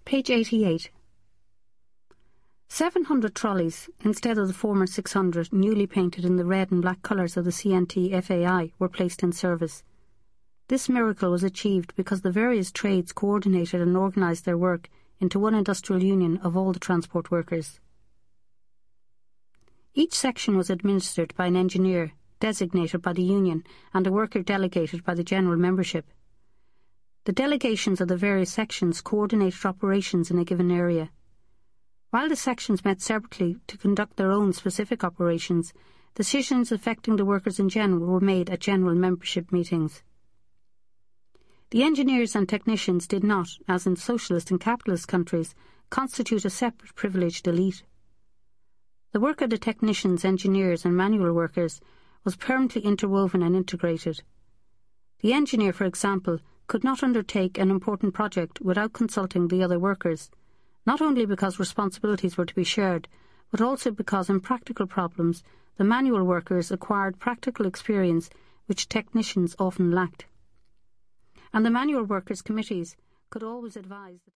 Page 88. 700 trolleys, instead of the former 600 newly painted in the red and black colours of the CNT FAI, were placed in service. This miracle was achieved because the various trades coordinated and organised their work into one industrial union of all the transport workers. Each section was administered by an engineer designated by the union and a worker delegated by the general membership. The delegations of the various sections coordinated operations in a given area. While the sections met separately to conduct their own specific operations, decisions affecting the workers in general were made at general membership meetings. The engineers and technicians did not, as in socialist and capitalist countries, constitute a separate privileged elite. The work of the technicians, engineers and manual workers was permanently interwoven and integrated. The engineer, for example, could not undertake an important project without consulting the other workers, not only because responsibilities were to be shared, but also because in practical problems the manual workers acquired practical experience which technicians often lacked. And the manual workers' committees could always advise